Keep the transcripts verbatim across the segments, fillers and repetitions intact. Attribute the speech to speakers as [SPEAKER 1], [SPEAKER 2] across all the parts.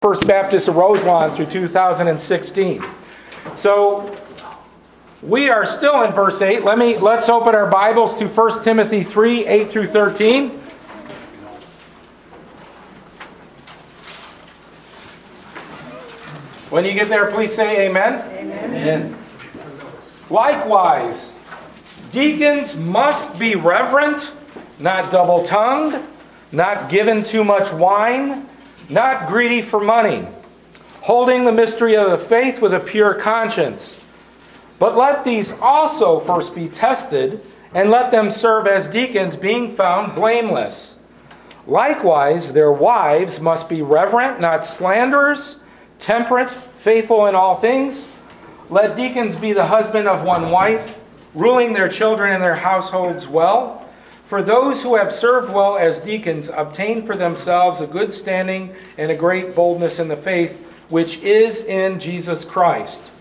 [SPEAKER 1] First Baptist of Roselawn through two thousand sixteen. So we are still in verse eight. Let me let's open our Bibles to First Timothy three, eight through thirteen. When you get there, please say amen.
[SPEAKER 2] Amen.
[SPEAKER 1] Amen. Likewise, deacons must be reverent, not double-tongued, not given too much wine, not greedy for money, holding the mystery of the faith with a pure conscience. But let these also first be tested, and let them serve as deacons, being found blameless. Likewise, their wives must be reverent, not slanderers, temperate, faithful in all things. Let deacons be the husband of one wife, ruling their children and their households well. For those who have served well as deacons obtain for themselves a good standing and a great boldness in the faith, which is in Jesus Christ.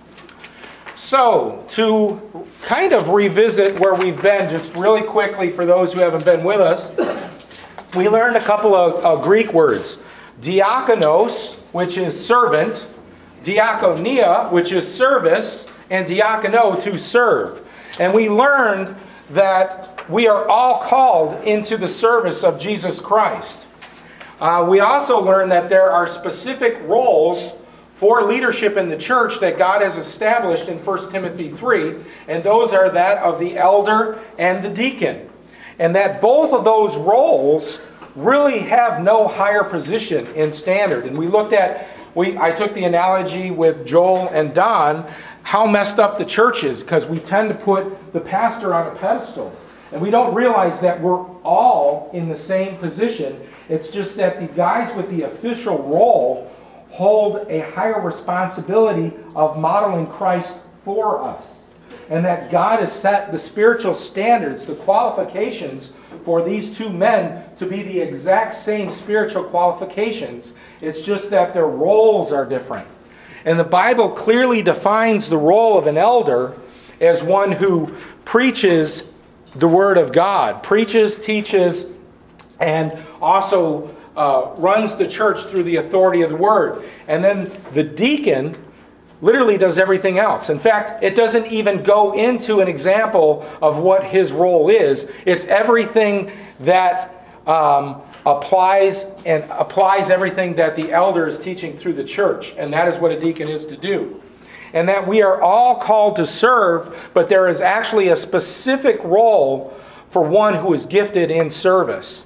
[SPEAKER 1] So, to kind of revisit where we've been, just really quickly for those who haven't been with us, we learned a couple of, of Greek words. Diakonos, which is servant, diakonia, which is service, and diakono, to serve. And we learned that we are all called into the service of Jesus Christ. Uh, we also learned that there are specific roles for leadership in the church that God has established in First Timothy three, and those are that of the elder and the deacon. And that both of those roles really have no higher position in standard. And we looked at, we I took the analogy with Joel and Don, how messed up the church is, because we tend to put the pastor on a pedestal. And we don't realize that we're all in the same position. It's just that the guys with the official role hold a higher responsibility of modeling Christ for us. And that God has set the spiritual standards, the qualifications for these two men to be the exact same spiritual qualifications. It's just that their roles are different. And the Bible clearly defines the role of an elder as one who preaches the Word of God, preaches, teaches, and also uh, runs the church through the authority of the Word. And then the deacon literally does everything else. In fact, it doesn't even go into an example of what his role is. It's everything that um, applies and applies everything that the elder is teaching through the church. And that is what a deacon is to do. And that we are all called to serve, but there is actually a specific role for one who is gifted in service.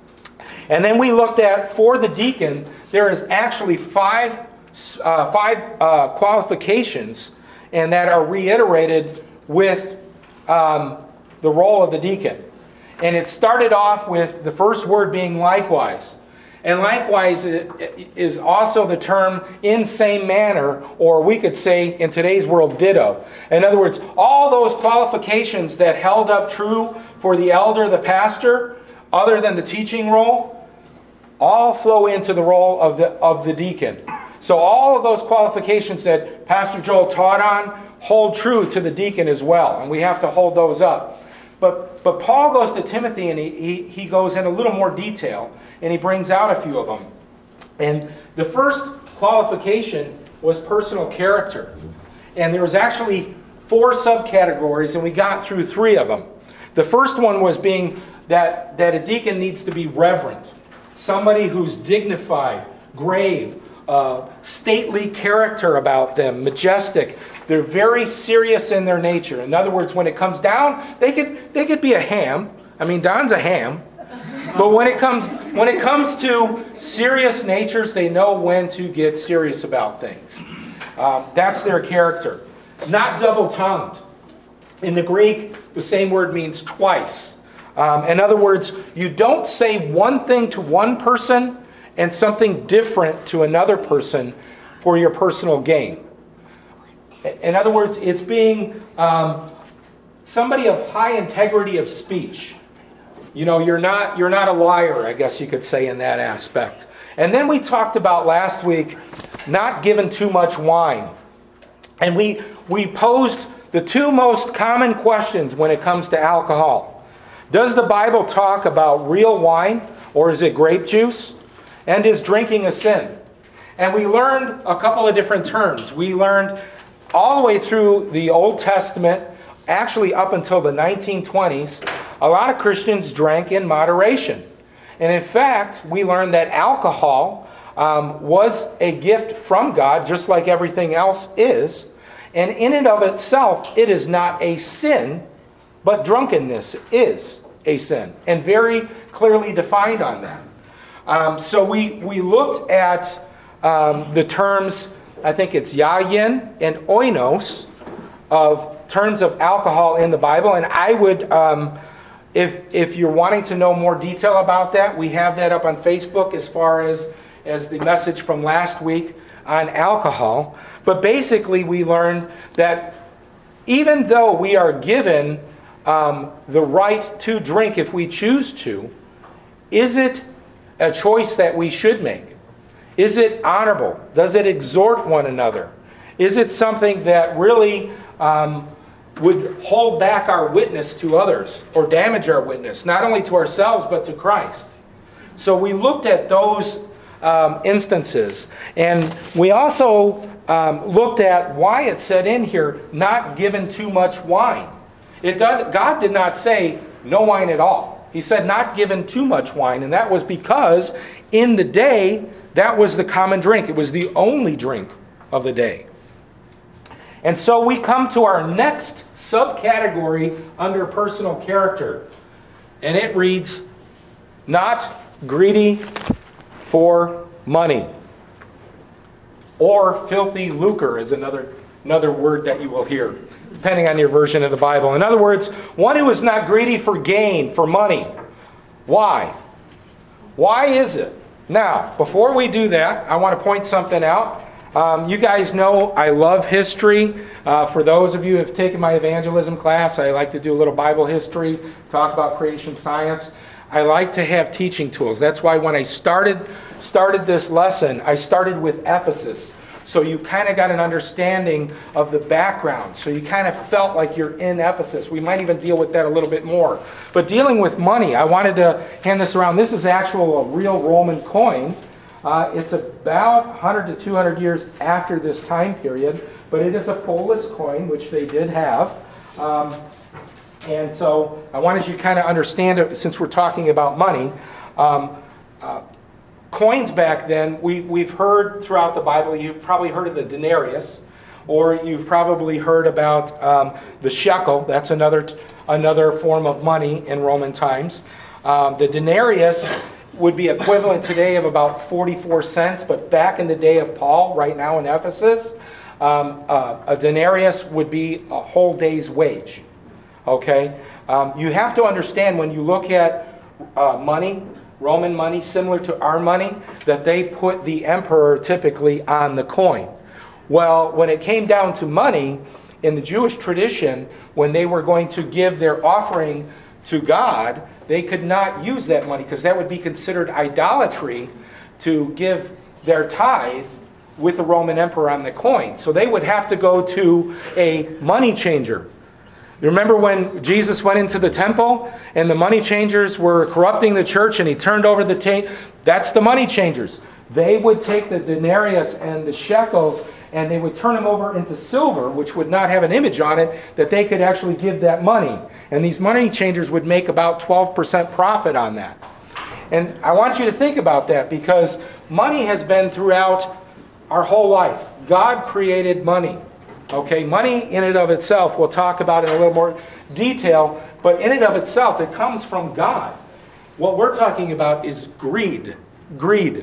[SPEAKER 1] And then we looked at, for the deacon, there is actually five, uh, five uh, qualifications, and that are reiterated with um, the role of the deacon. And it started off with the first word being likewise. And likewise is also the term in same manner, or we could say in today's world, ditto. In other words, all those qualifications that held up true for the elder, the pastor, other than the teaching role, all flow into the role of the of the deacon. So all of those qualifications that Pastor Joel taught on hold true to the deacon as well, and we have to hold those up. But but Paul goes to Timothy and he, he, he goes in a little more detail, and he brings out a few of them. And the first qualification was personal character. And there was actually four subcategories, and we got through three of them. The first one was being that, that a deacon needs to be reverent. Somebody who's dignified, grave, uh, stately character about them, majestic. They're very serious in their nature. In other words, when it comes down, they could they could be a ham. I mean, Don's a ham. But when it comes when it comes to serious natures, they know when to get serious about things. Um, that's their character. Not double-tongued. In the Greek, the same word means twice. Um, in other words, you don't say one thing to one person and something different to another person for your personal gain. In other words, it's being um, somebody of high integrity of speech. You know, you're not you're not a liar, I guess you could say, in that aspect. And then we talked about last week not giving too much wine. And we we posed the two most common questions when it comes to alcohol. Does the Bible talk about real wine, or is it grape juice? And is drinking a sin? And we learned a couple of different terms. We learned all the way through the Old Testament, actually up until the nineteen twenties, a lot of Christians drank in moderation. And in fact, we learned that alcohol um, was a gift from God, just like everything else is. And in and of itself, it is not a sin, but drunkenness is a sin, and very clearly defined on that. Um, so we, we looked at um, the terms, I think it's yayin and oinos, of terms of alcohol in the Bible. And I would, um, if if you're wanting to know more detail about that, we have that up on Facebook as far as, as the message from last week on alcohol. But basically we learned that even though we are given um, the right to drink if we choose to, is it a choice that we should make? Is it honorable? Does it exhort one another? Is it something that really um, would hold back our witness to others or damage our witness, not only to ourselves but to Christ? So we looked at those um, instances, and we also um, looked at why it said in here, not given too much wine. It does. God did not say no wine at all. He said not given too much wine, and that was because in the day, that was the common drink. It was the only drink of the day. And so we come to our next subcategory under personal character, and it reads, not greedy for money. Or filthy lucre is another, another word that you will hear, depending on your version of the Bible. In other words, one who is not greedy for gain, for money. Why? Why is it? Now, before we do that, I want to point something out. Um, you guys know I love history. Uh, for those of you who have taken my evangelism class, I like to do a little Bible history, talk about creation science. I like to have teaching tools. That's why when I started started this lesson, I started with Ephesus. So you kind of got an understanding of the background. So you kind of felt like you're in Ephesus. We might even deal with that a little bit more. But dealing with money, I wanted to hand this around. This is actual a real Roman coin. Uh, it's about one hundred to two hundred years after this time period. But it is a fullless coin, which they did have. Um, and so I wanted you to kind of understand it, since we're talking about money. Um, uh, Coins back then, we, we've heard throughout the Bible, you've probably heard of the denarius, or you've probably heard about um, the shekel. That's another another form of money in Roman times. Um, the denarius would be equivalent today of about forty-four cents, but back in the day of Paul, right now in Ephesus, um, uh, a denarius would be a whole day's wage. Okay? Um, you have to understand when you look at uh, money, Roman money, similar to our money, that they put the emperor typically on the coin. Well, when it came down to money, in the Jewish tradition, when they were going to give their offering to God, they could not use that money because that would be considered idolatry to give their tithe with the Roman emperor on the coin. So they would have to go to a money changer. You remember when Jesus went into the temple and the money changers were corrupting the church and he turned over the tape? That's the money changers. They would take the denarius and the shekels and they would turn them over into silver, which would not have an image on it, that they could actually give that money. And these money changers would make about twelve percent profit on that. And I want you to think about that because money has been throughout our whole life. God created money. Okay, money in and of itself, we'll talk about in a little more detail, but in and of itself, it comes from God. What we're talking about is greed. Greed.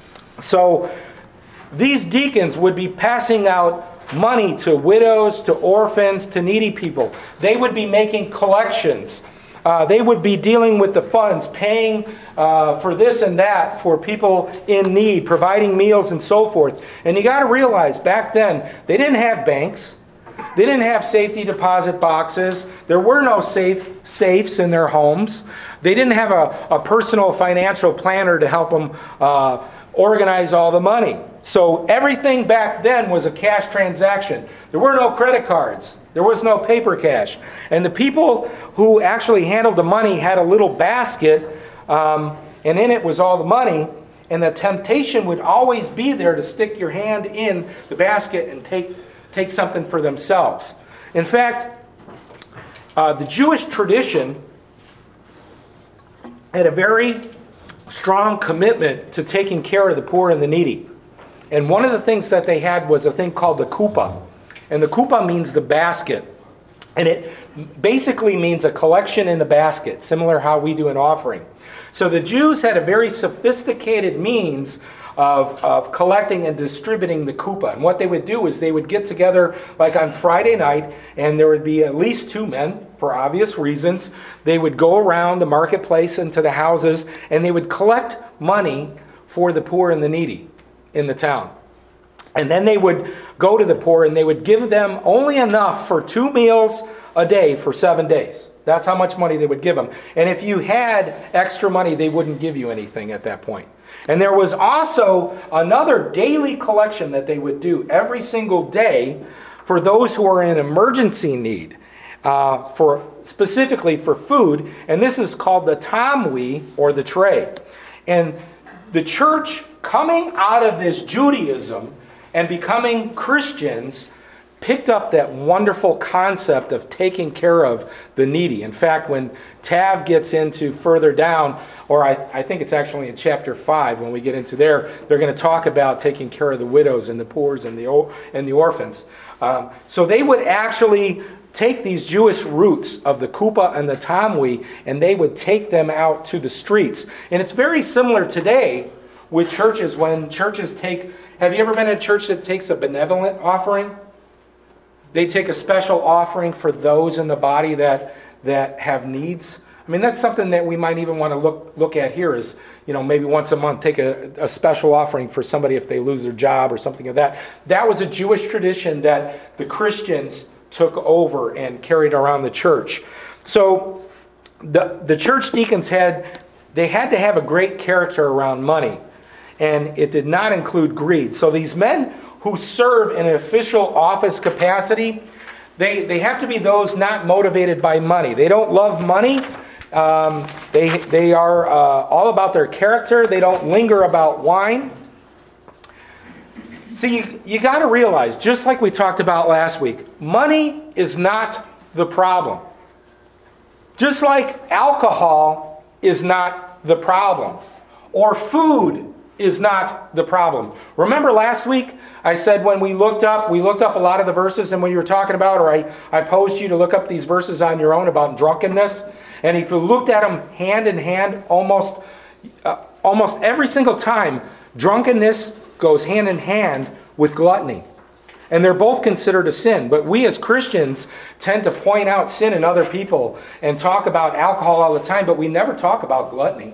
[SPEAKER 1] So these deacons would be passing out money to widows, to orphans, to needy people. They would be making collections. Uh, they would be dealing with the funds, paying uh, for this and that for people in need, providing meals and so forth. And you got to realize back then, they didn't have banks. They didn't have safety deposit boxes. There were no safe safes in their homes. They didn't have a, a personal financial planner to help them uh, organize all the money. So everything back then was a cash transaction. There were no credit cards. There was no paper cash. And the people who actually handled the money had a little basket, um, and in it was all the money. And the temptation would always be there to stick your hand in the basket and take, take something for themselves. In fact, uh, the Jewish tradition had a very strong commitment to taking care of the poor and the needy. And one of the things that they had was a thing called the kupa. And the kupa means the basket. And it basically means a collection in a basket, similar how we do an offering. So the Jews had a very sophisticated means of, of collecting and distributing the kupa. And what they would do is they would get together like on Friday night, and there would be at least two men, for obvious reasons. They would go around the marketplace and to the houses, and they would collect money for the poor and the needy in the town. And then they would go to the poor and they would give them only enough for two meals a day for seven days. That's how much money they would give them. And if you had extra money, they wouldn't give you anything at that point. And there was also another daily collection that they would do every single day for those who are in emergency need, uh, for specifically for food. And this is called the tamwi, or the tray. And the church, coming out of this Judaism and becoming Christians, picked up that wonderful concept of taking care of the needy. In fact, when Tav gets into further down, or I, I think it's actually in chapter five, when we get into there, they're going to talk about taking care of the widows and the poor and the, and the orphans. Um, so they would actually take these Jewish roots of the kupa and the tamwi, and they would take them out to the streets. And it's very similar today with churches, when churches take... Have you ever been at a church that takes a benevolent offering? They take a special offering for those in the body that that have needs. I mean, that's something that we might even want to look look at here is, you know, maybe once a month take a, a special offering for somebody if they lose their job or something like that. That was a Jewish tradition that the Christians took over and carried around the church. So the the church deacons had, they had to have a great character around money. And it did not include greed. So these men who serve in an official office capacity, they, they have to be those not motivated by money. They don't love money. Um, they, they are uh, all about their character. They don't linger about wine. See, you, you got to realize, just like we talked about last week, money is not the problem. Just like alcohol is not the problem. Or food is not the problem. Remember last week I said when we looked up, we looked up a lot of the verses, and when you were talking about, or I, I posed you to look up these verses on your own about drunkenness, and if you looked at them hand in hand, almost, uh, almost every single time, drunkenness goes hand in hand with gluttony. And they're both considered a sin. But we as Christians tend to point out sin in other people and talk about alcohol all the time, but we never talk about gluttony.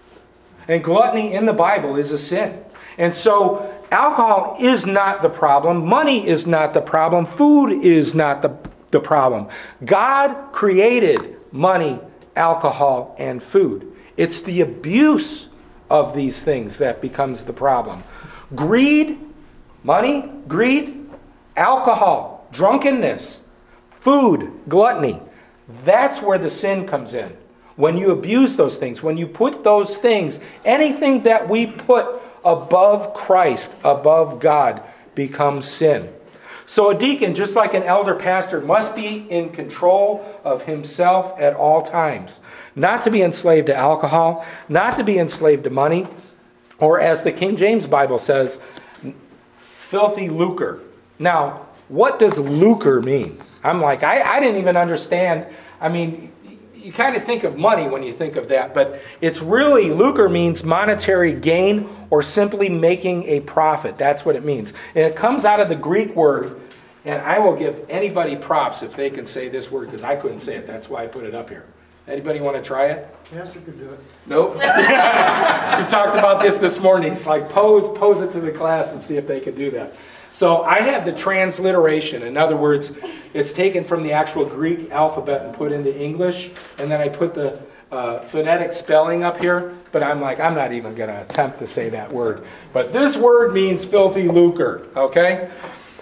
[SPEAKER 1] And gluttony in the Bible is a sin. And so alcohol is not the problem. Money is not the problem. Food is not the, the problem. God created money, alcohol, and food. It's the abuse of these things that becomes the problem. Greed, money, greed, alcohol, drunkenness, food, gluttony. That's where the sin comes in. When you abuse those things, when you put those things, anything that we put above Christ, above God, becomes sin. So a deacon, just like an elder pastor, must be in control of himself at all times. Not to be enslaved to alcohol, not to be enslaved to money, or as the King James Bible says, filthy lucre. Now, what does lucre mean? I'm like, I, I didn't even understand. I mean, you kind of think of money when you think of that, but it's really, lucre means monetary gain or simply making a profit. That's what it means. And it comes out of the Greek word, and I will give anybody props if they can say this word, because I couldn't say it. That's why I put it up here. Anybody want to try it?
[SPEAKER 2] Pastor could do it.
[SPEAKER 1] Nope. We talked about this this morning. It's like pose, pose it to the class and see if they could do that. So I have the transliteration. In other words, it's taken from the actual Greek alphabet and put into English. And then I put the uh, phonetic spelling up here. But I'm like, I'm not even going to attempt to say that word. But this word means filthy lucre, okay?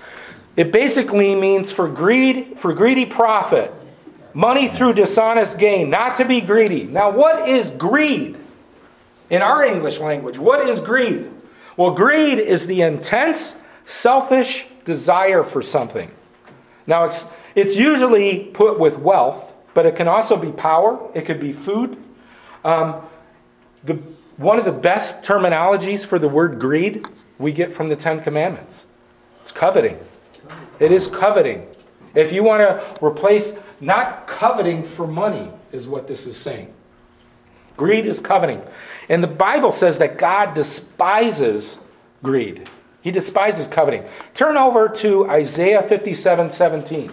[SPEAKER 1] It basically means for greed, for greedy profit. Money through dishonest gain, not to be greedy. Now, what is greed? In our English language, what is greed? Well, greed is the intense, selfish desire for something. Now, it's it's usually put with wealth, but it can also be power. It could be food. Um, the one of the best terminologies for the word greed we get from the Ten Commandments. It's coveting. It is coveting. If you want to replace, not coveting for money is what this is saying. Greed is coveting. And the Bible says that God despises greed. He despises coveting. Turn over to Isaiah fifty-seven seventeen.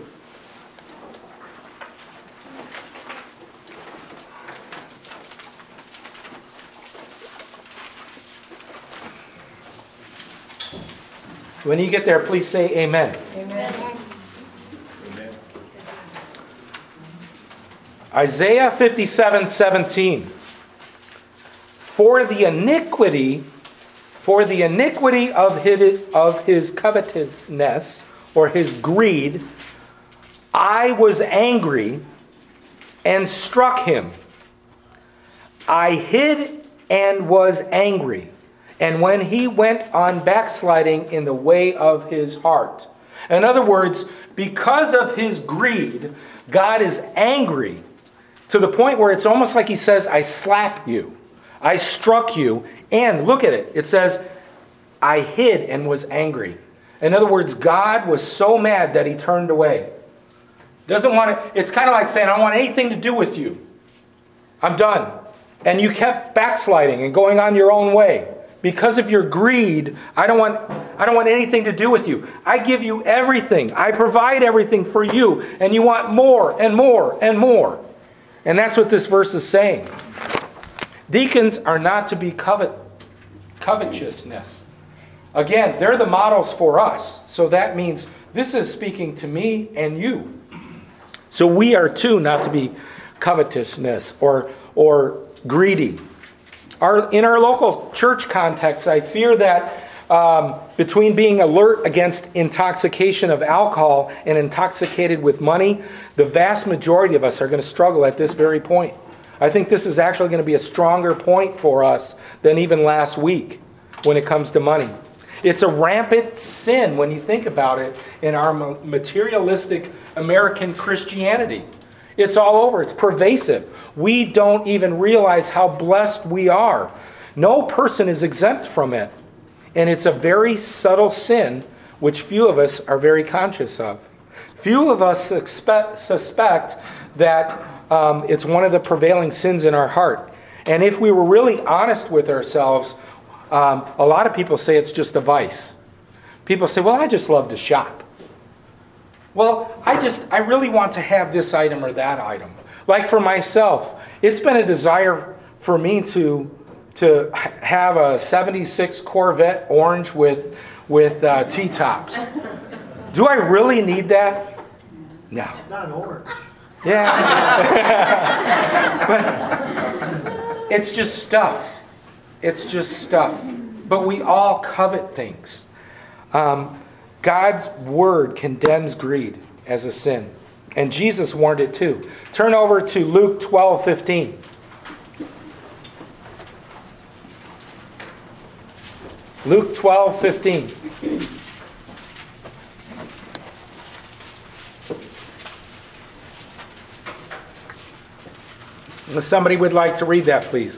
[SPEAKER 1] When you get there, please say amen.
[SPEAKER 2] Amen.
[SPEAKER 3] Amen.
[SPEAKER 1] Isaiah fifty-seven seventeen. For the iniquity, for the iniquity of his, of his covetousness, or his greed, I was angry and struck him. I hid and was angry. And when he went on backsliding in the way of his heart. In other words, because of his greed, God is angry to the point where it's almost like he says, I slap you. I struck you. And look at it. It says, I hid and was angry. In other words, God was so mad that he turned away. Doesn't want to, it's kind of like saying, I don't want anything to do with you. I'm done. And you kept backsliding and going on your own way. Because of your greed, I don't want I don't want anything to do with you. I give you everything. I provide everything for you. And you want more and more and more. And that's what this verse is saying. Deacons are not to be covet, covetousness. Again, they're the models for us. So that means this is speaking to me and you. So we are too not to be covetousness or, or greedy. Our, in our local church context, I fear that um, between being alert against intoxication of alcohol and intoxicated with money, the vast majority of us are going to struggle at this very point. I think this is actually going to be a stronger point for us than even last week when it comes to money. It's a rampant sin when you think about it in our materialistic American Christianity. It's all over. It's pervasive. We don't even realize how blessed we are. No person is exempt from it. And it's a very subtle sin which few of us are very conscious of. Few of us expect, suspect that um, it's one of the prevailing sins in our heart. And if we were really honest with ourselves, um, a lot of people say it's just a vice. People say, well, I just love to shop. Well, I just, I really want to have this item or that item. Like for myself, it's been a desire for me to to have a seventy-six Corvette orange with with uh, T-tops. Do I really need that? No.
[SPEAKER 2] Not orange.
[SPEAKER 1] Yeah. But it's just stuff. It's just stuff. But we all covet things. Um, God's word condemns greed as a sin. And Jesus warned it too. Turn over to Luke twelve fifteen. Luke twelve fifteen. If somebody would like to read that, please.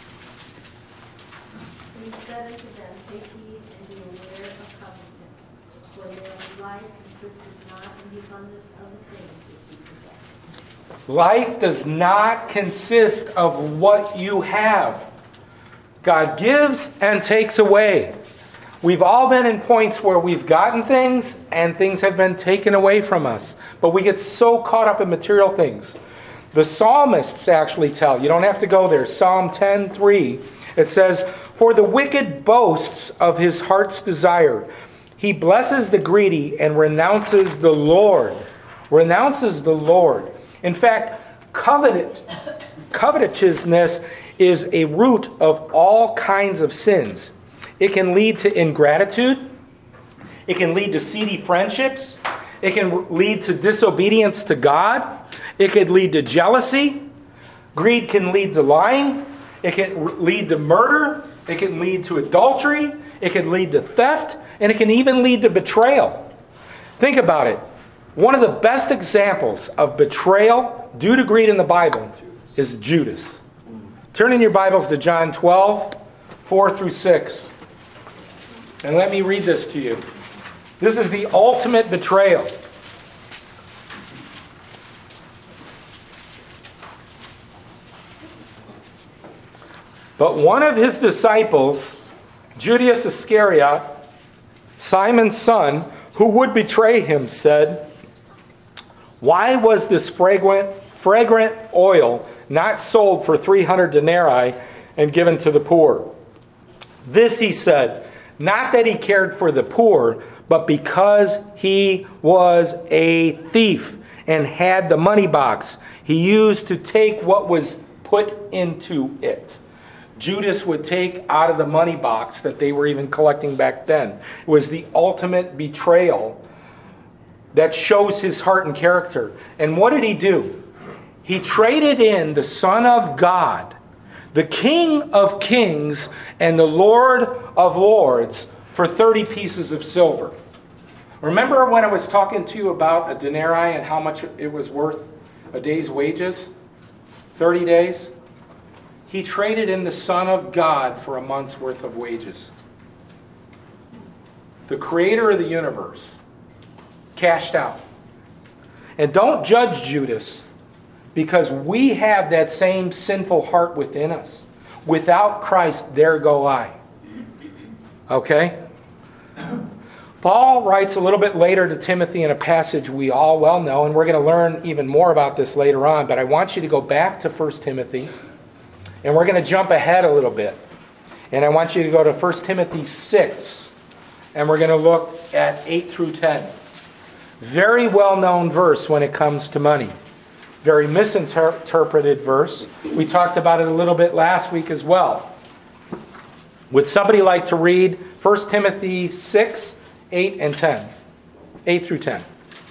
[SPEAKER 4] He said unto them, take heed and be aware of covetousness, for their life consisteth not in the abundance of the things which you possess.
[SPEAKER 1] Life does not consist of what you have. God gives and takes away. We've all been in points where we've gotten things and things have been taken away from us. But we get so caught up in material things. The psalmists actually tell, you don't have to go there, Psalm ten three, it says, for the wicked boasts of his heart's desire. He blesses the greedy and renounces the Lord. Renounces the Lord. In fact, covet, covetousness is a root of all kinds of sins. It can lead to ingratitude. It can lead to seedy friendships. It can lead to disobedience to God. It could lead to jealousy. Greed can lead to lying. It can lead to murder. It can lead to adultery. It can lead to theft. And it can even lead to betrayal. Think about it. One of the best examples of betrayal due to greed in the Bible is Judas. Turn in your Bibles to John twelve, four through six. And let me read this to you. This is the ultimate betrayal. But one of his disciples, Judas Iscariot, Simon's son, who would betray him, said, "Why was this fragrant, fragrant oil not sold for three hundred denarii and given to the poor?" This he said, not that he cared for the poor, but because he was a thief and had the money box he used to take what was put into it. Judas would take out of the money box that they were even collecting back then. It was the ultimate betrayal that shows his heart and character. And what did he do? He traded in the Son of God, the King of Kings and the Lord of Lords, for thirty pieces of silver. Remember when I was talking to you about a denarii and how much it was worth a day's wages? thirty days? He traded in the Son of God for a month's worth of wages. The creator of the universe cashed out. And don't judge Judas, because we have that same sinful heart within us. Without Christ, there go I. Okay? Paul writes a little bit later to Timothy in a passage we all well know, and we're going to learn even more about this later on, but I want you to go back to First Timothy. And we're going to jump ahead a little bit. And I want you to go to First Timothy six. And we're going to look at eight through ten. Very well-known verse when it comes to money. Very misinterpreted verse. We talked about it a little bit last week as well. Would somebody like to read First Timothy six, eight, and ten? eight through ten.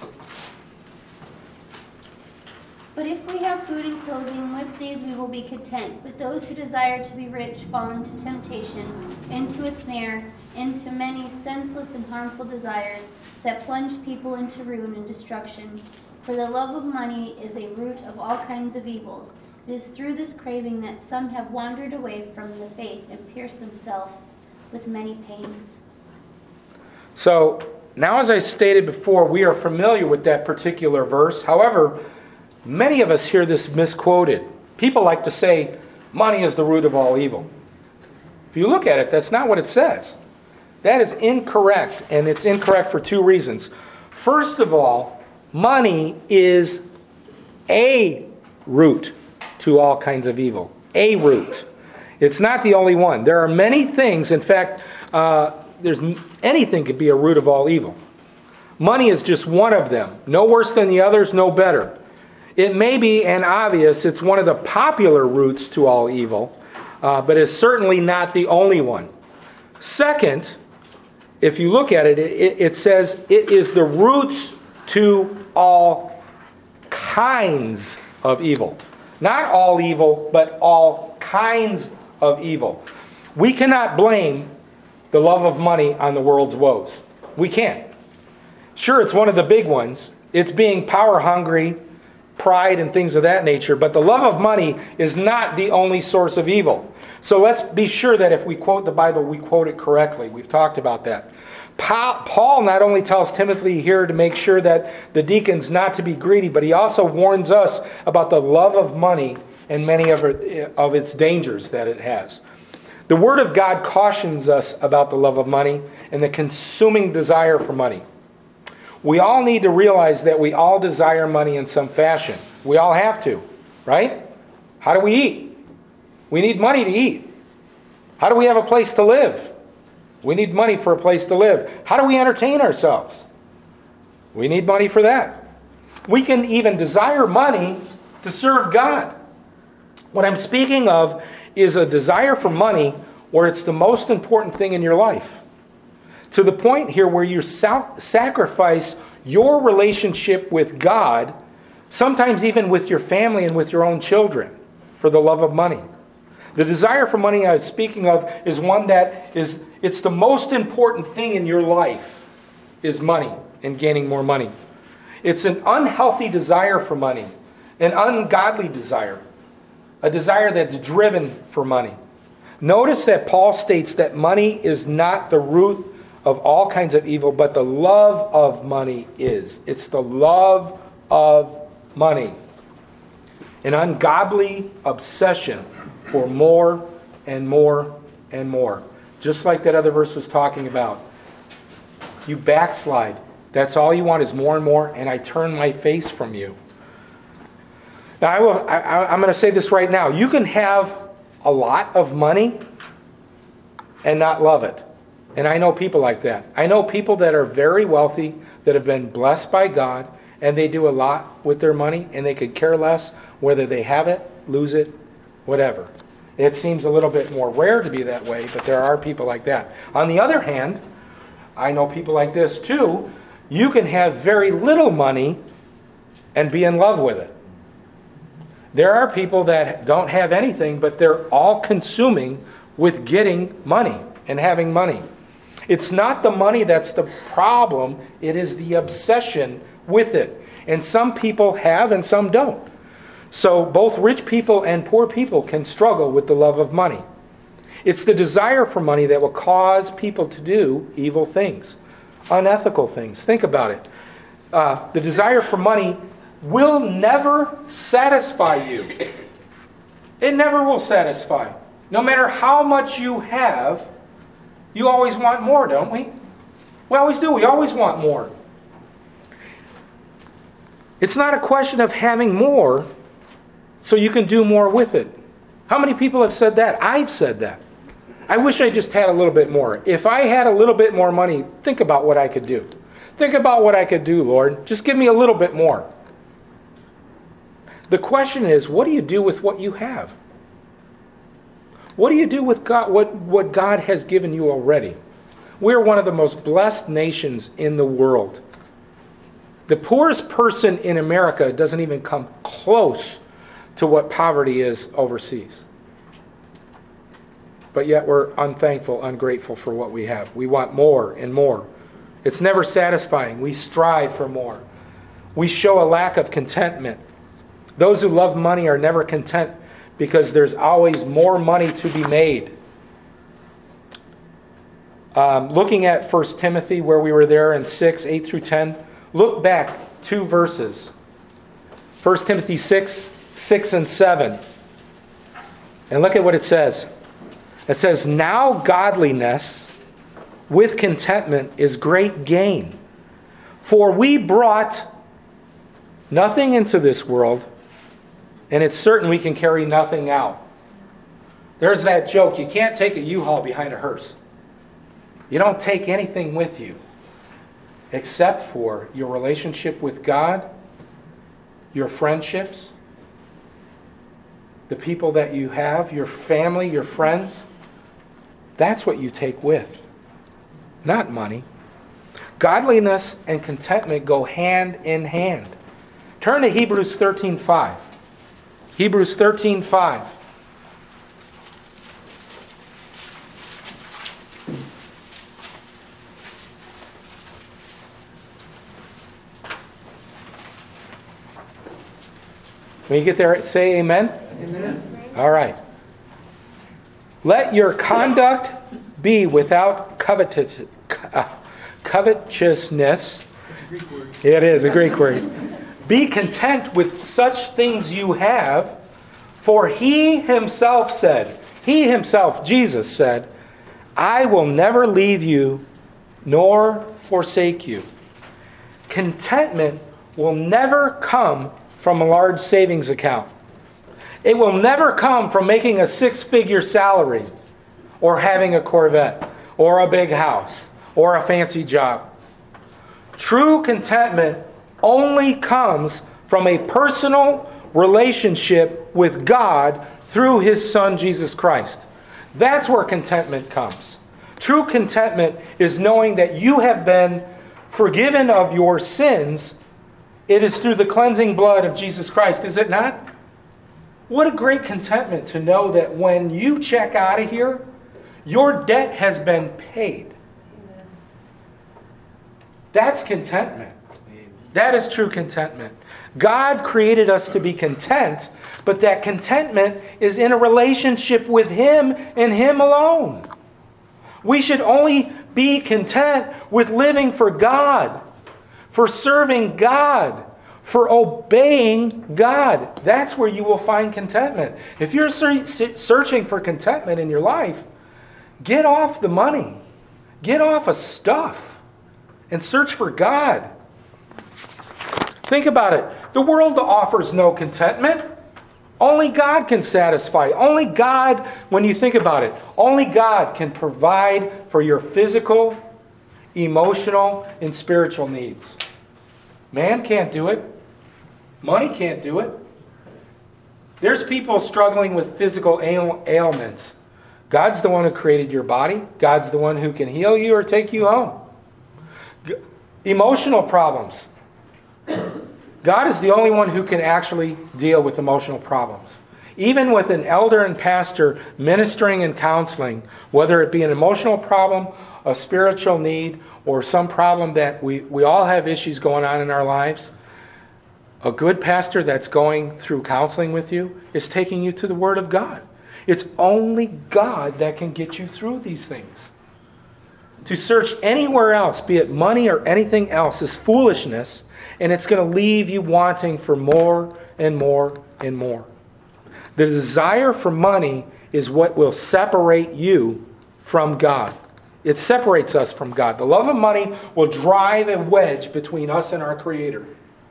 [SPEAKER 2] But if we have food and clothing, with these we will be content. But those who desire to be rich fall into temptation, into a snare, into many senseless and harmful desires that plunge people into ruin and destruction. For the love of money is a root of all kinds of evils. It is through this craving that some have wandered away from the faith and pierced themselves with many pains.
[SPEAKER 1] So, now as I stated before, we are familiar with that particular verse. However, many of us hear this misquoted. People like to say, money is the root of all evil. If you look at it, that's not what it says. That is incorrect, and it's incorrect for two reasons. First of all, money is a root to all kinds of evil. A root. It's not the only one. There are many things. In fact, uh, there's anything could be a root of all evil. Money is just one of them. No worse than the others, no better. It may be, and obvious, it's one of the popular roots to all evil, uh, but it's certainly not the only one. Second, if you look at it, it, it says it is the roots to all kinds of evil. Not all evil, but all kinds of evil. We cannot blame the love of money on the world's woes. We can't. Sure, it's one of the big ones. It's being power hungry, pride, and things of that nature. But the love of money is not the only source of evil. So let's be sure that if we quote the Bible, we quote it correctly. We've talked about that. Paul not only tells Timothy here to make sure that the deacons not to be greedy, but he also warns us about the love of money and many of, it, of its dangers that it has. The Word of God cautions us about the love of money and the consuming desire for money. We all need to realize that we all desire money in some fashion. We all have to, right? How do we eat? We need money to eat. How do we have a place to live? We need money for a place to live. How do we entertain ourselves? We need money for that. We can even desire money to serve God. What I'm speaking of is a desire for money where it's the most important thing in your life. To the point here where you sacrifice your relationship with God, sometimes even with your family and with your own children, for the love of money. The desire for money I was speaking of is one that is, it's the most important thing in your life, is money and gaining more money. It's an unhealthy desire for money, an ungodly desire, a desire that's driven for money. Notice that Paul states that money is not the root of all kinds of evil, but the love of money is. It's the love of money. An ungodly obsession for more and more and more. Just like that other verse was talking about. You backslide. That's all you want is more and more, and I turn my face from you. Now, I will, I, I'm going to say this right now. You can have a lot of money and not love it. And I know people like that. I know people that are very wealthy, that have been blessed by God, and they do a lot with their money, and they could care less whether they have it, lose it, whatever. It seems a little bit more rare to be that way, but there are people like that. On the other hand, I know people like this too. You can have very little money and be in love with it. There are people that don't have anything, but they're all consuming with getting money and having money. It's not the money that's the problem, it is the obsession with it. And some people have and some don't. So both rich people and poor people can struggle with the love of money. It's the desire for money that will cause people to do evil things, unethical things. Think about it. Uh, the desire for money will never satisfy you. It never will satisfy. No matter how much you have, you always want more, don't we? We always do. We always want more. It's not a question of having more so you can do more with it. How many people have said that? I've said that. I wish I just had a little bit more. If I had a little bit more money, think about what I could do. Think about what I could do, Lord. Just give me a little bit more. The question is, what do you do with what you have? What do you do with God, what, what God has given you already? We're one of the most blessed nations in the world. The poorest person in America doesn't even come close to what poverty is overseas. But yet we're unthankful, ungrateful for what we have. We want more and more. It's never satisfying. We strive for more. We show a lack of contentment. Those who love money are never content because there's always more money to be made. Um, looking at First Timothy, where we were there in six, eight through ten, look back two verses. First Timothy six, six and seven. And look at what it says. It says, "Now godliness with contentment is great gain. For we brought nothing into this world, and it's certain we can carry nothing out." There's that joke, you can't take a U-Haul behind a hearse. You don't take anything with you except for your relationship with God, your friendships, the people that you have, your family, your friends. That's what you take with, not money. Godliness and contentment go hand in hand. Turn to Hebrews thirteen five. Hebrews thirteen five. When you get there, say amen.
[SPEAKER 5] Amen.
[SPEAKER 1] All right. Let your conduct be without covetous, uh, covetousness.
[SPEAKER 5] That's a Greek word.
[SPEAKER 1] It is a Greek word. Be content with such things you have, for he himself said, he himself, Jesus said, "I will never leave you nor forsake you." Contentment will never come from a large savings account. It will never come from making a six-figure salary or having a Corvette or a big house or a fancy job. True contentment only comes from a personal relationship with God through His Son, Jesus Christ. That's where contentment comes. True contentment is knowing that you have been forgiven of your sins. It is through the cleansing blood of Jesus Christ, is it not? What a great contentment to know that when you check out of here, your debt has been paid. That's contentment. That is true contentment. God created us to be content, but that contentment is in a relationship with Him and Him alone. We should only be content with living for God, for serving God, for obeying God. That's where you will find contentment. If you're ser- searching for contentment in your life, get off the money. Get off of stuff and search for God. Think about it. The world offers no contentment. Only God can satisfy. Only God, when you think about it, only God can provide for your physical, emotional, and spiritual needs. Man can't do it. Money can't do it. There's people struggling with physical ail- ailments. God's the one who created your body. God's the one who can heal you or take you home. G- emotional problems. God is the only one who can actually deal with emotional problems. Even with an elder and pastor ministering and counseling, whether it be an emotional problem, a spiritual need, or some problem that we, we all have issues going on in our lives, a good pastor that's going through counseling with you is taking you to the Word of God. It's only God that can get you through these things. To search anywhere else, be it money or anything else, is foolishness, and it's going to leave you wanting for more and more and more. The desire for money is what will separate you from God. It separates us from God. The love of money will drive a wedge between us and our Creator.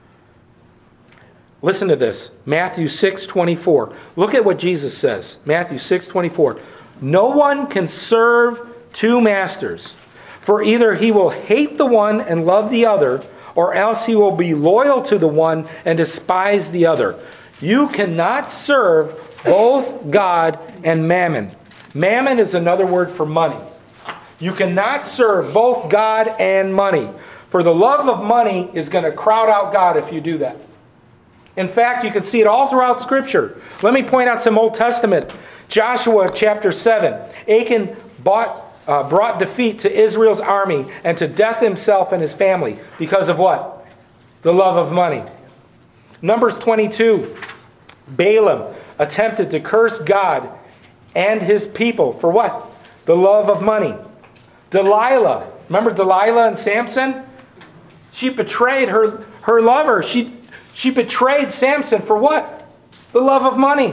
[SPEAKER 1] Listen to this. Matthew six twenty-four. Look at what Jesus says. Matthew six twenty-four. No one can serve two masters, for either he will hate the one and love the other, or else he will be loyal to the one and despise the other. You cannot serve both God and mammon. Mammon is another word for money. You cannot serve both God and money. For the love of money is going to crowd out God if you do that. In fact, you can see it all throughout Scripture. Let me point out some Old Testament. Joshua chapter seven. Achan bought, uh, brought defeat to Israel's army and to death himself and his family. Because of what? The love of money. Numbers twenty-two. Balaam attempted to curse God and his people. For what? The love of money. Delilah. Remember Delilah and Samson? She betrayed her, her lover. She She betrayed Samson for what? The love of money.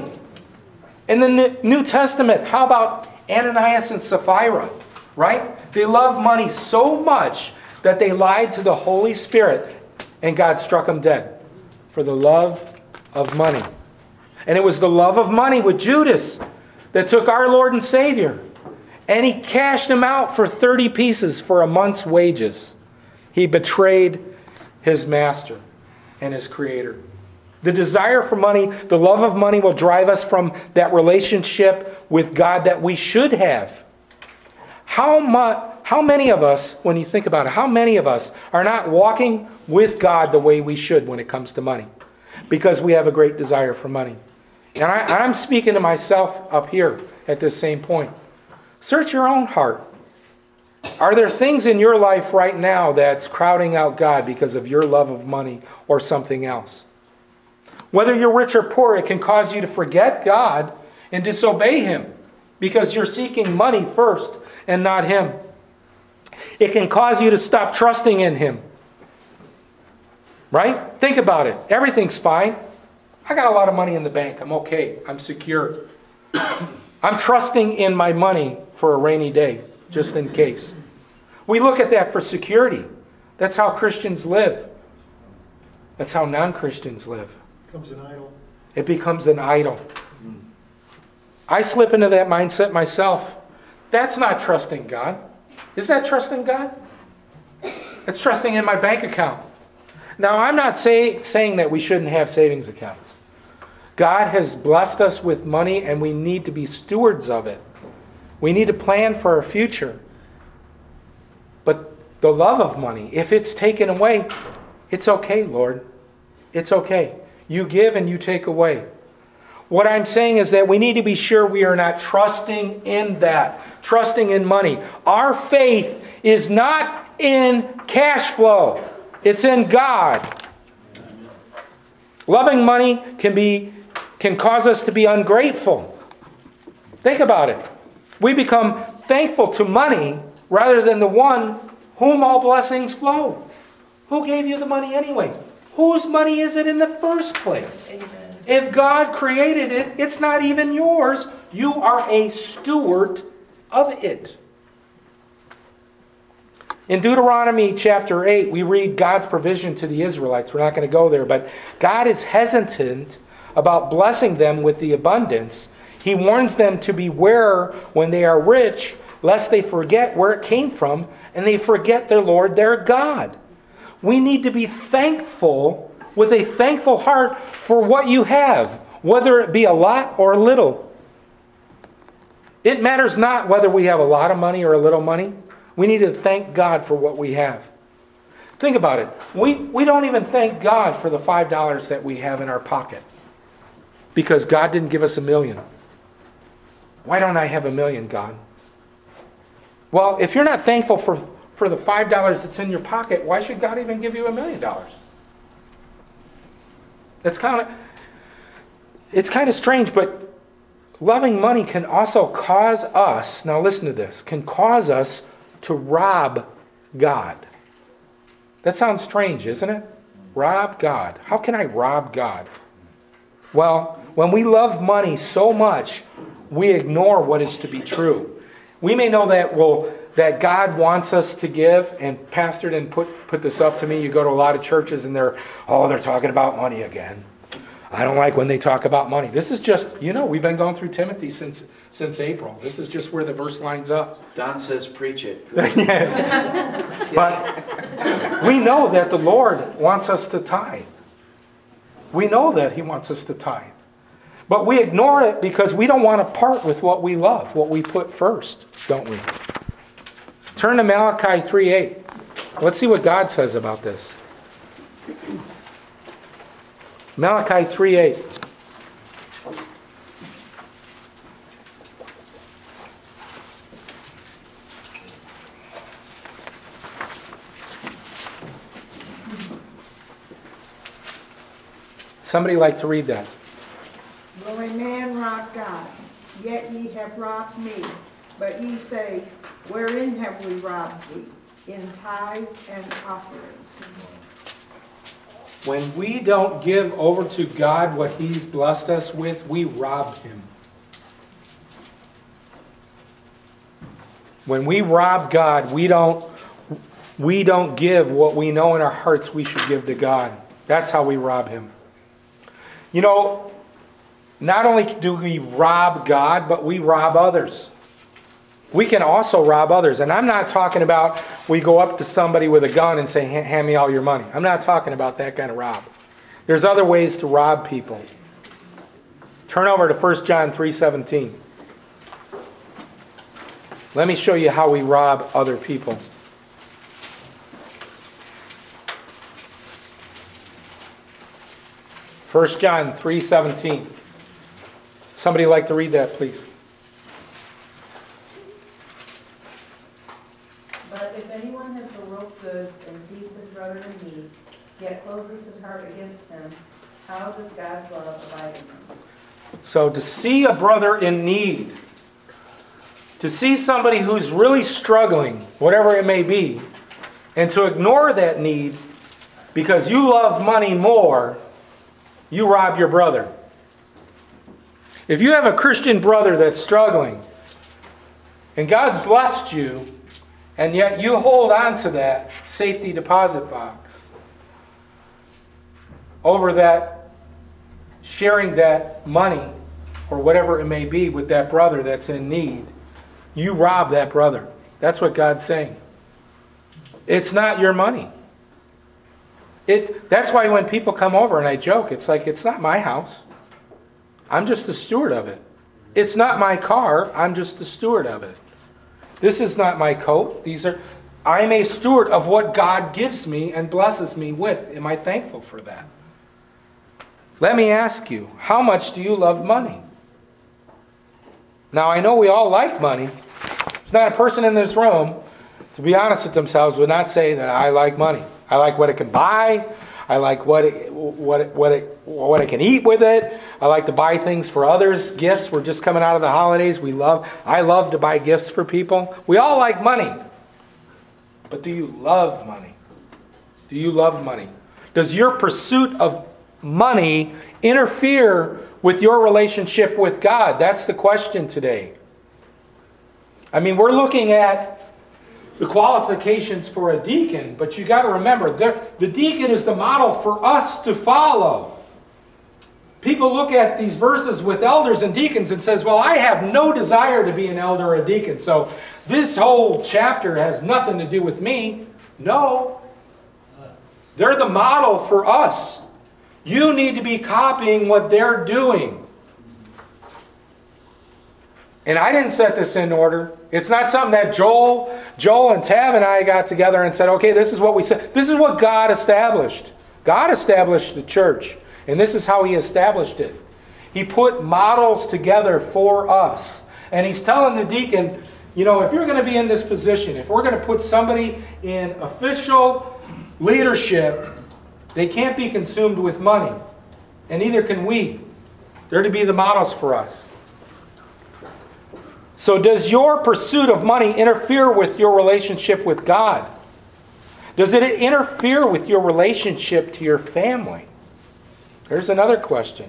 [SPEAKER 1] In the New Testament, how about Ananias and Sapphira? Right? They loved money so much that they lied to the Holy Spirit and God struck them dead for the love of money. And it was the love of money with Judas that took our Lord and Savior. And he cashed him out for thirty pieces for a month's wages. He betrayed his master and his Creator. The desire for money, the love of money will drive us from that relationship with God that we should have. How much, how many of us, when you think about it, how many of us are not walking with God the way we should when it comes to money? Because we have a great desire for money. And I, I'm speaking to myself up here at this same point. Search your own heart. Are there things in your life right now that's crowding out God because of your love of money or something else? Whether you're rich or poor, it can cause you to forget God and disobey Him because you're seeking money first and not Him. It can cause you to stop trusting in Him. Right? Think about it. Everything's fine. I got a lot of money in the bank. I'm okay. I'm secure. I'm trusting in my money for a rainy day, just in case. We look at that for security. That's how Christians live. That's how non-Christians live.
[SPEAKER 5] It becomes an idol.
[SPEAKER 1] It becomes an idol. I slip into that mindset myself. That's not trusting God. Is that trusting God? It's trusting in my bank account. Now, I'm not say, saying that we shouldn't have savings accounts. God has blessed us with money and we need to be stewards of it. We need to plan for our future. But the love of money, if it's taken away, it's okay, Lord. It's okay. You give and you take away. What I'm saying is that we need to be sure we are not trusting in that, trusting in money. Our faith is not in cash flow. It's in God. Loving money can be can cause us to be ungrateful. Think about it. We become thankful to money rather than the one whom all blessings flow. Who gave you the money anyway? Whose money is it in the first place?
[SPEAKER 5] Amen.
[SPEAKER 1] If God created it, it's not even yours. You are a steward of it. In Deuteronomy chapter eight, we read God's provision to the Israelites. We're not going to go there, but God is hesitant about blessing them with the abundance. He warns them to beware when they are rich, lest they forget where it came from and they forget their Lord, their God. We need to be thankful with a thankful heart for what you have, whether it be a lot or a little. It matters not whether we have a lot of money or a little money. We need to thank God for what we have. Think about it. We, we don't even thank God for the five dollars that we have in our pocket because God didn't give us a million. Why don't I have a million, God? Well, if you're not thankful for, for the five dollars that's in your pocket, why should God even give you a million dollars? That's kind of, it's kind of strange, but loving money can also cause us, now listen to this, can cause us to rob God. That sounds strange, isn't it? Rob God. How can I rob God? Well, when we love money so much, we ignore what is to be true. We may know that, well, that God wants us to give, and Pastor didn't put, put this up to me. You go to a lot of churches and they're, oh, they're talking about money again. I don't like when they talk about money. This is just, you know, we've been going through Timothy since since April. This is just where the verse lines up.
[SPEAKER 6] Don says, preach it.
[SPEAKER 1] Yes. But we know that the Lord wants us to tithe. We know that He wants us to tithe. But we ignore it because we don't want to part with what we love, what we put first, don't we? Turn to Malachi three eight. Let's see what God says about this. Malachi three eight. Somebody like to read that?
[SPEAKER 5] Will a man rob God? Yet ye have robbed me. But ye say, wherein have we robbed thee? In tithes and offerings.
[SPEAKER 1] When we don't give over to God what He's blessed us with, we rob Him. When we rob God, we don't, we don't give what we know in our hearts we should give to God. That's how we rob Him. You know, not only do we rob God, but we rob others. We can also rob others. And I'm not talking about we go up to somebody with a gun and say, hand me all your money. I'm not talking about that kind of rob. There's other ways to rob people. Turn over to First John three seventeen. Let me show you how we rob other people. First John three seventeen. Somebody like to read that, please?
[SPEAKER 7] But if anyone has the world's goods and sees his brother in need, yet closes his heart against him, how does God's love abide in him?
[SPEAKER 1] So to see a brother in need, to see somebody who's really struggling, whatever it may be, and to ignore that need because you love money more, you rob your brother. If you have a Christian brother that's struggling, and God's blessed you, and yet you hold on to that safety deposit box over that, sharing that money or whatever it may be with that brother that's in need, you rob that brother. That's what God's saying. It's not your money. It, that's why when people come over and I joke, it's like, it's not my house. I'm just the steward of it. It's not my car. I'm just the steward of it. This is not my coat. These are, I'm a steward of what God gives me and blesses me with. Am I thankful for that? Let me ask you, how much do you love money? Now, I know we all like money. There's not a person in this room, to be honest with themselves, would not say that I like money. I like what it can buy. I like what it, what it, what it, what I can eat with it. I like to buy things for others, gifts. We're just coming out of the holidays. We love. I love to buy gifts for people. We all like money. But do you love money? Do you love money? Does your pursuit of money interfere with your relationship with God? That's the question today. I mean, we're looking at the qualifications for a deacon, but you got to remember, the deacon is the model for us to follow. People look at these verses with elders and deacons and says, well, I have no desire to be an elder or a deacon, so this whole chapter has nothing to do with me. No. They're the model for us. You need to be copying what they're doing. And I didn't set this in order. It's not something that Joel, Joel and Tav and I got together and said, okay, this is what we said. This is what God established. God established the church. And this is how He established it. He put models together for us. And He's telling the deacon, you know, if you're going to be in this position, if we're going to put somebody in official leadership, they can't be consumed with money. And neither can we. They're to be the models for us. So does your pursuit of money interfere with your relationship with God? Does it interfere with your relationship to your family? Here's another question.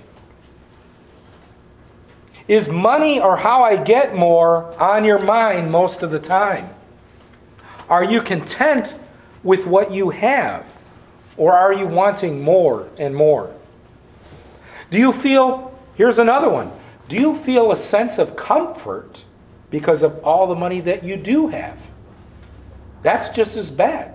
[SPEAKER 1] Is money or how I get more on your mind most of the time? Are you content with what you have? Or are you wanting more and more? Do you feel, here's another one. Do you feel a sense of comfort because of all the money that you do have? That's just as bad.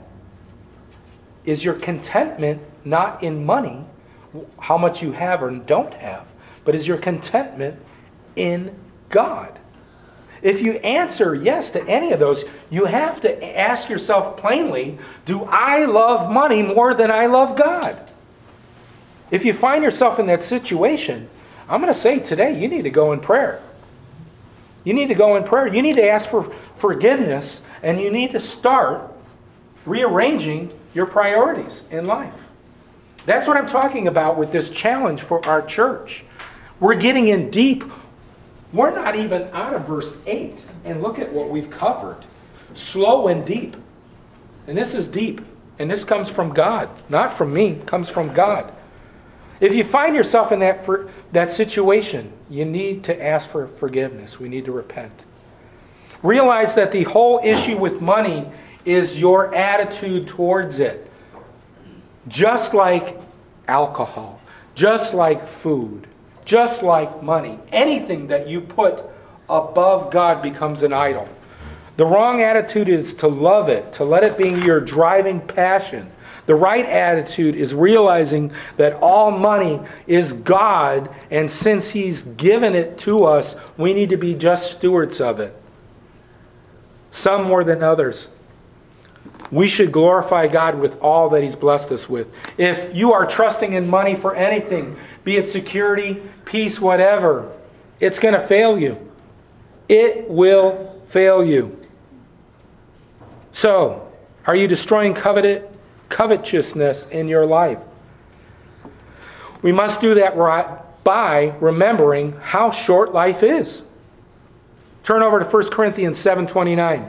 [SPEAKER 1] Is your contentment not in money, how much you have or don't have, but is your contentment in God? If you answer yes to any of those, you have to ask yourself plainly, do I love money more than I love God? If you find yourself in that situation, I'm going to say today, you need to go in prayer. You need to go in prayer. You need to ask for forgiveness, and you need to start rearranging your priorities in life. That's what I'm talking about with this challenge for our church. We're getting in deep. We're not even out of verse eight. And look at what we've covered. Slow and deep. And this is deep. And this comes from God. Not from me. It comes from God. If you find yourself in that, for, that situation, you need to ask for forgiveness. We need to repent. Realize that the whole issue with money is your attitude towards it. Just like alcohol. Just like food. Just like money. Anything that you put above God becomes an idol. The wrong attitude is to love it, to let it be your driving passion. The right attitude is realizing that all money is God, and since He's given it to us, we need to be just stewards of it. Some more than others. We should glorify God with all that He's blessed us with. If you are trusting in money for anything, be it security, peace, whatever, it's going to fail you. It will fail you. So, are you destroying coveted, covetousness in your life? We must do that right by remembering how short life is. Turn over to First Corinthians seven twenty-nine.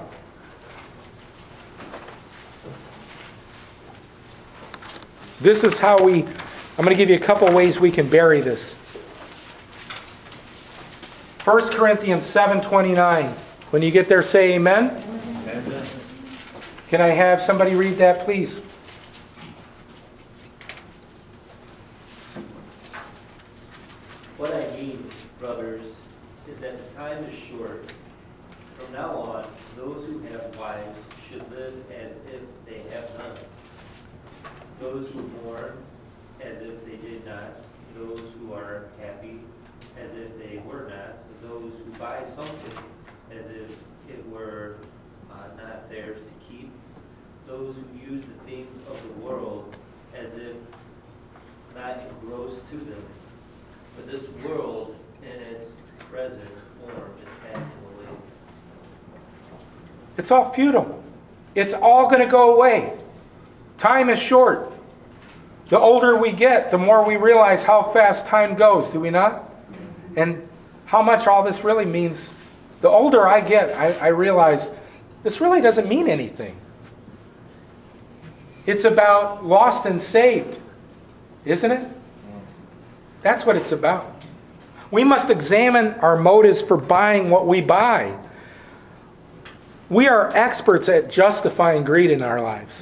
[SPEAKER 1] This is how we, I'm going to give you a couple ways we can bury this. First Corinthians seven twenty-nine. When you get there, say amen.
[SPEAKER 3] Amen.
[SPEAKER 1] Can I have somebody read that, please?
[SPEAKER 6] What I mean, brothers, is that the time is short. From now on, those who have wives should live as if they have none. Those who mourn as if they did not. Those who are happy as if they were not. Those who buy something as if it were uh, not theirs to keep. Those who use the things of the world as if not engrossed to them. but this world in its present form is passing away.
[SPEAKER 1] It's all futile. It's all going to go away. Time is short. The older we get, the more we realize how fast time goes, do we not? And how much all this really means. The older I get, I, I realize this really doesn't mean anything. It's about lost and saved, isn't it? That's what it's about. We must examine our motives for buying what we buy. We are experts at justifying greed in our lives.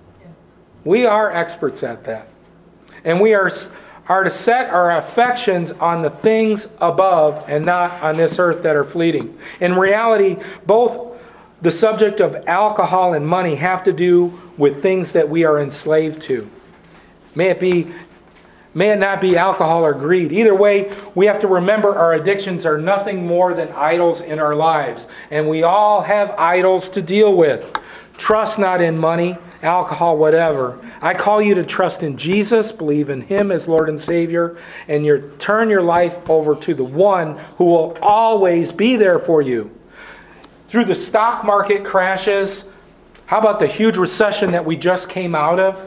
[SPEAKER 1] We are experts at that. And we are, are to set our affections on the things above and not on this earth that are fleeting. In reality, both the subject of alcohol and money have to do with things that we are enslaved to. May it be, may it not be alcohol or greed. Either way, we have to remember our addictions are nothing more than idols in our lives. And we all have idols to deal with. Trust not in money, alcohol, whatever. I call you to trust in Jesus, believe in Him as Lord and Savior, and your, turn your life over to the one who will always be there for you. Through the stock market crashes, how about the huge recession that we just came out of?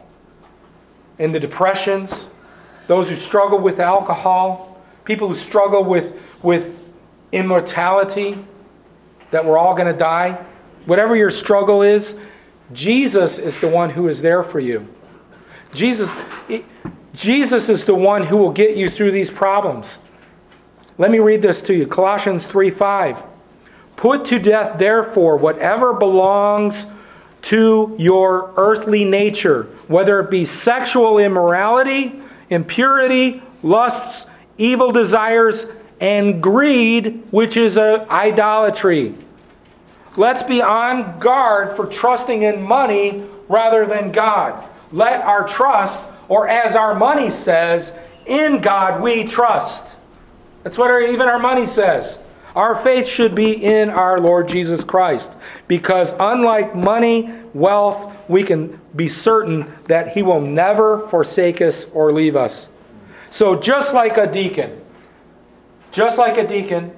[SPEAKER 1] And the depressions, those who struggle with alcohol, people who struggle with, with immortality, that we're all going to die. Whatever your struggle is, Jesus is the one who is there for you. Jesus, Jesus is the one who will get you through these problems. Let me read this to you. Colossians three five. Put to death, therefore, whatever belongs to your earthly nature, whether it be sexual immorality, impurity, lusts, evil desires, and greed, which is a idolatry. Let's be on guard for trusting in money rather than God. Let our trust, or as our money says, in God we trust. That's what our, even our money says. Our faith should be in our Lord Jesus Christ. Because unlike money, wealth, we can be certain that He will never forsake us or leave us. So just like a deacon, just like a deacon,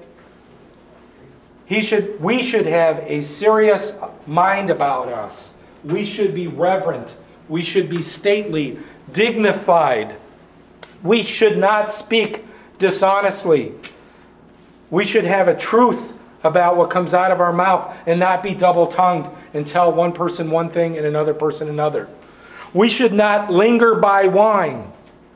[SPEAKER 1] He should, we should have a serious mind about us. We should be reverent. We should be stately, dignified. We should not speak dishonestly. We should have a truth about what comes out of our mouth and not be double-tongued and tell one person one thing and another person another. We should not linger by wine.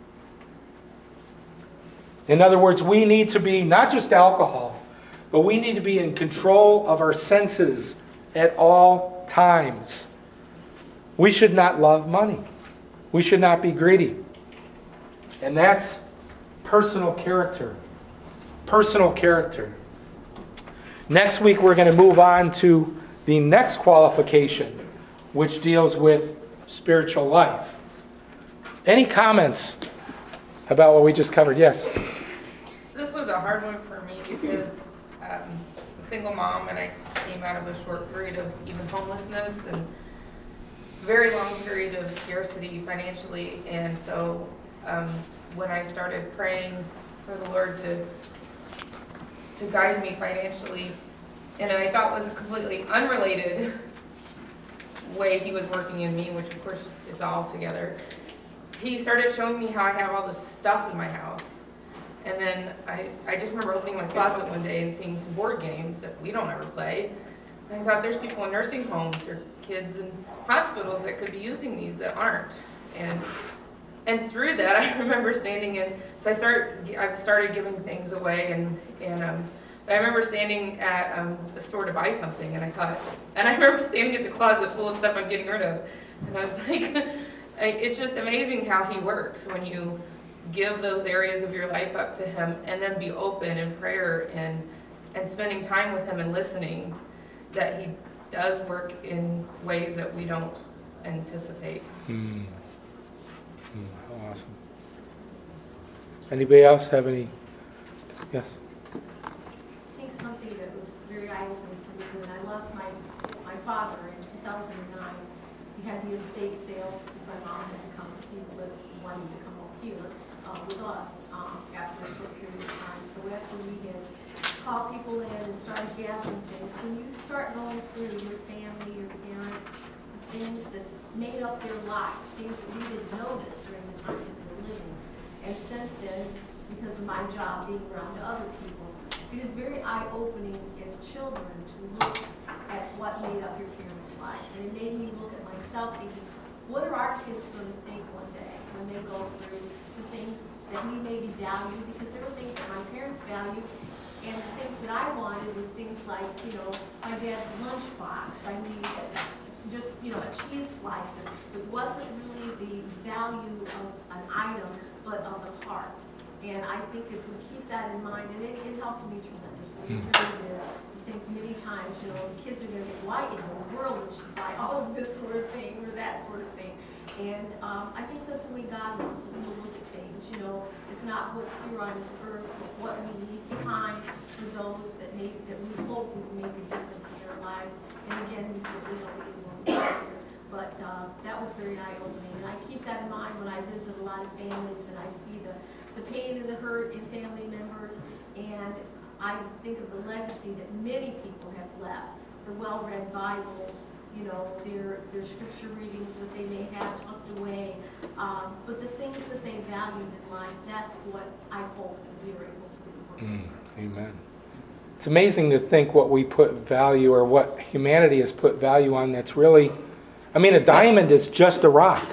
[SPEAKER 1] In other words, we need to be not just alcohol, but we need to be in control of our senses at all times. We should not love money. We should not be greedy. And that's personal character. Personal character. Next week we're going to move on to the next qualification, which deals with spiritual life. Any comments about what we just covered? Yes?
[SPEAKER 8] This was a hard one for me because um, a single mom, and I came out of a short period of even homelessness and very long period of scarcity financially. And so um, when I started praying for the Lord to to guide me financially, and I thought was a completely unrelated way He was working in me, which of course it's all together. He started showing me how I have all this stuff in my house. And then I, I just remember opening my closet one day and seeing some board games that we don't ever play. And I thought there's people in nursing homes or kids in hospitals that could be using these that aren't. And and through that, I remember standing in, so I start, I've started giving things away, and, and um, I remember standing at um, the store to buy something, and I thought, and I remember standing at the closet full of stuff I'm getting rid of, and I was like, it's just amazing how He works when you give those areas of your life up to Him, and then be open in prayer and and spending time with Him and listening, that He does work in ways that we don't anticipate.
[SPEAKER 1] Hmm. Hmm, how awesome. Anybody else have any? Yes?
[SPEAKER 4] I think something that was very eye-opening for me when I lost my, my father in two thousand nine, we had the estate sale because my mom had come, he was wanting to come up here uh, with us um, after gathering things, when you start going through your family, your parents, the things that made up their life, things that we didn't notice during the time that they were living. And since then, because of my job being around other people, it is very eye-opening as children to look at what made up your parents' life. And it made me look at myself thinking, what are our kids going to think one day when they go through the things that we maybe value? Because there were things that my parents valued, and the things that I wanted was things like, you know, my dad's lunchbox. I mean, just, you know, a cheese slicer. It wasn't really the value of an item, but of the heart. And I think if we keep that in mind, and it, it helped me tremendously. It really did. I think many times, you know, the kids are going to get, why in the world would she buy all of this sort of thing or that sort of thing? And um, I think that's the way God wants us to look at things. You know, it's not what's here on this earth, but what we leave behind for those that make, that we hope will make a difference in their lives. And again, we certainly don't leave them here. But uh, that was very eye-opening. And I keep that in mind when I visit a lot of families and I see the the pain and the hurt in family members, and I think of the legacy that many people have left, the well-read Bibles, you know, their, their scripture readings that they may have tucked away, um, but the things that they valued in life, that's what I hope that we are able to leave.
[SPEAKER 1] Mm, amen. It's amazing to think what we put value, or what humanity has put value on that's really, I mean, a diamond is just a rock.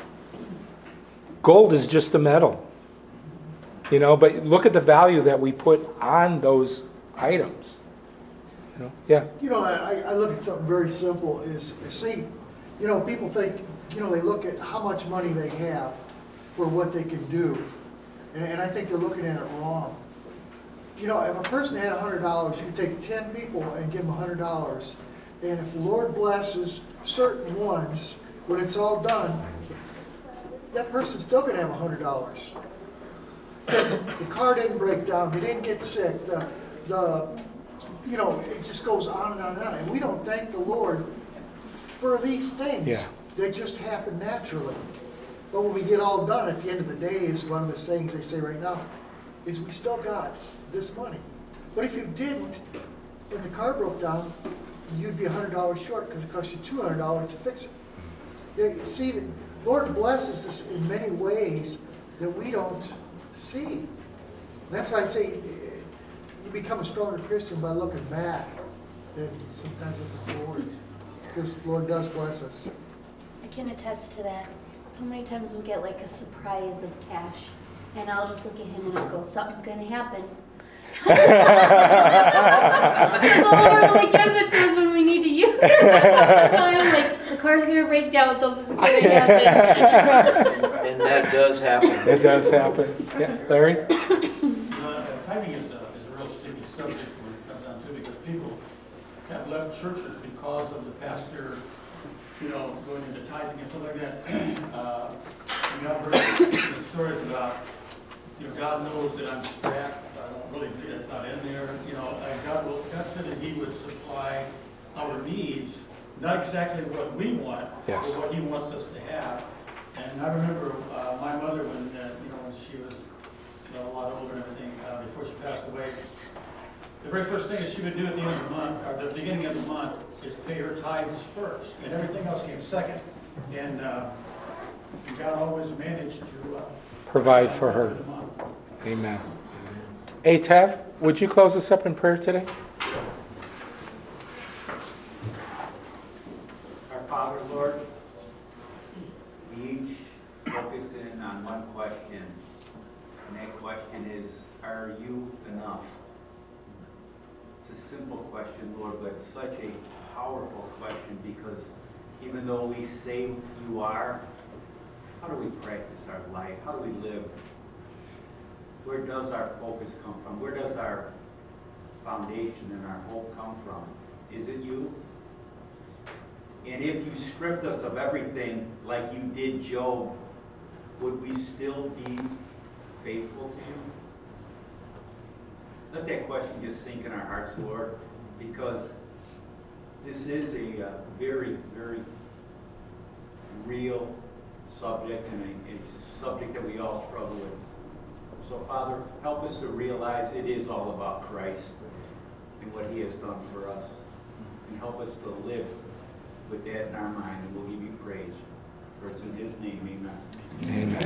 [SPEAKER 1] Gold is just a metal. You know, but look at the value that we put on those items. You know, yeah.
[SPEAKER 9] You know, I, I look at something very simple is, see, you know, people think, you know, they look at how much money they have for what they can do. And, and I think they're looking at it wrong. You know, if a person had one hundred dollars, you could take ten people and give them one hundred dollars. And if the Lord blesses certain ones, when it's all done, that person's still going to have one hundred dollars. Because the car didn't break down, they didn't get sick, the, the, you know, it just goes on and on and on. And we don't thank the Lord for these things
[SPEAKER 1] Yeah.
[SPEAKER 9] that just happen naturally. But when we get all done, at the end of the day, is one of the sayings they say right now, is we still got this money. But if you didn't, and the car broke down, you'd be one hundred dollars short because it cost you two hundred dollars to fix it. You see, the Lord blesses us in many ways that we don't see. That's why I say you become a stronger Christian by looking back than sometimes looking forward. Because the Lord does bless us.
[SPEAKER 2] I can attest to that. So many times we'll get like a surprise of cash, and I'll just look at him and I'll go, something's going to happen. Because the Lord only gives it to us when we need to use it. So I'm like, the car's going to break down, something's going to happen.
[SPEAKER 10] And that does happen.
[SPEAKER 1] It does happen. Yeah, Larry?
[SPEAKER 3] Uh, Tithing is a, is a real sticky subject when it comes down to it, because people have left churches because of the pastor, you know, going into tithing and stuff like that. Uh, I mean, I've heard stories about, you know, God knows that I'm strapped. I don't really believe that's not in there. You know, uh, God will, God said that He would supply our needs, not exactly what we want,
[SPEAKER 1] Yes.
[SPEAKER 3] but what He wants us to have. And I remember uh, my mother when, uh, you know, when she was, you know, a lot older and everything, uh, before she passed away. The very first thing that she would do at the end of the month, or the beginning of the month, is pay her tithes first, and everything else came second. And uh, God always managed to uh,
[SPEAKER 1] Provide for her.
[SPEAKER 3] the month.
[SPEAKER 1] Amen. Hey, Tav, would you close us up in prayer today?
[SPEAKER 10] Our Father, Lord, we each focus in on one question, and that question is, are you enough? It's a simple question, Lord, but it's such a powerful question, because even though we say you are, how do we practice our life? How do we live? Where does our focus come from? Where does our foundation and our hope come from? Is it you? And if you stripped us of everything like you did Job, would we still be faithful to you? Let that question just sink in our hearts, Lord, because this is a uh, very, very real subject, and a, a subject that we all struggle with. So, Father, help us to realize it is all about Christ. and what he has done for us. And help us to live with that in our mind, and we'll give you praise. For it's in his name, amen.